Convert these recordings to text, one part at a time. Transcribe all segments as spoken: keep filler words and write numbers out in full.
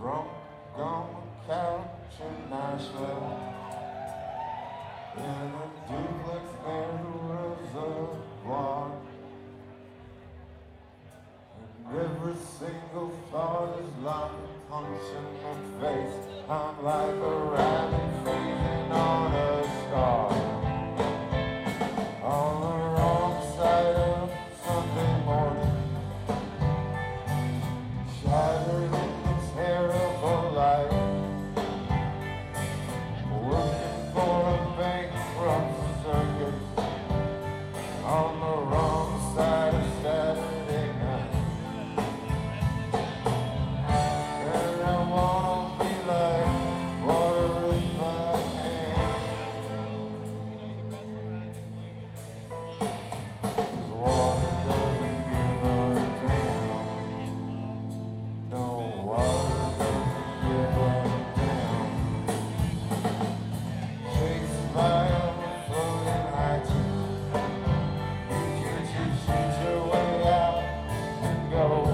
Drunk on the couch in Nashville, in a duplex near the reservoir, and every single thought is like a punch in the face. I'm like a rabbit feeding on a star, on the wrong side of Sunday morning, shattered in this terrible life, working for a bankrupt circus, on the wrong side of Saturday night. And I wanna be like water in my hand, 'cause water doesn't give a damn. No, water doesn't give a damn. Chased by a floating hydrogen, you can't just shoot your way out and go.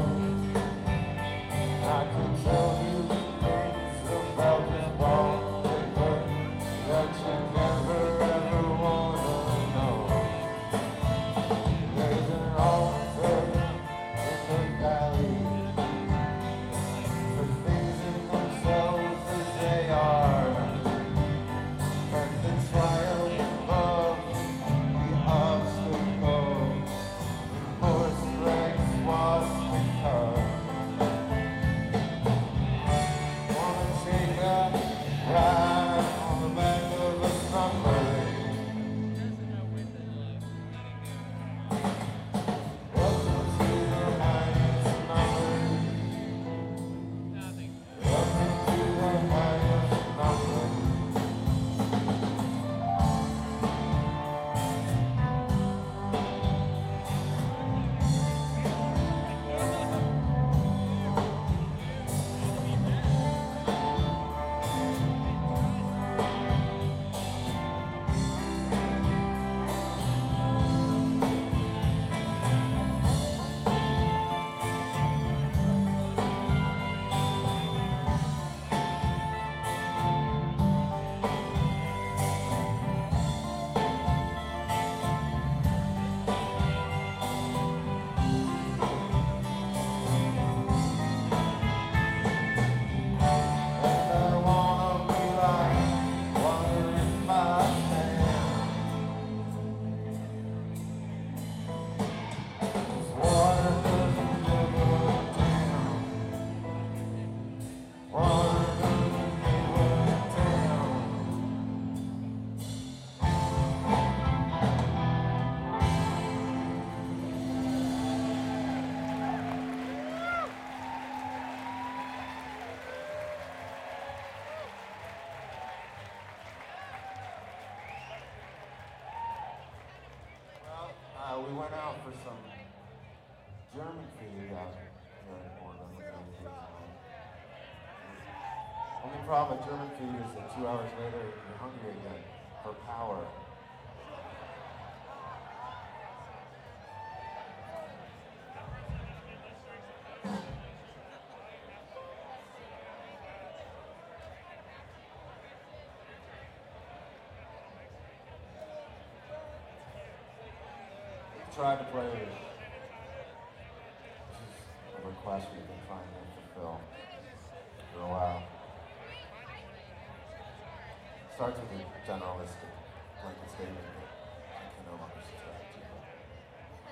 I could tell you things about this wallpaper that you never ever wanna know. There's an altar in the valley for things in themselves as they are, and the triumph of the obstacle, horse-legs swastika. Wanna take a ride on the back of a subway? Welcome to the highest number. Welcome to the highest number. And I wanna be like water in my hand, 'cause water doesn't give a damn. Water doesn't give a damn. Well, uh, we went out for some German food out here in Portland. We're gonna do tonight. Only problem with German food is that two hours later you're hungry again for power. We tried to play this. This is a request we've been trying to fulfill for a while. Starts with a generalistic blanket statement, but I can no longer subscribe.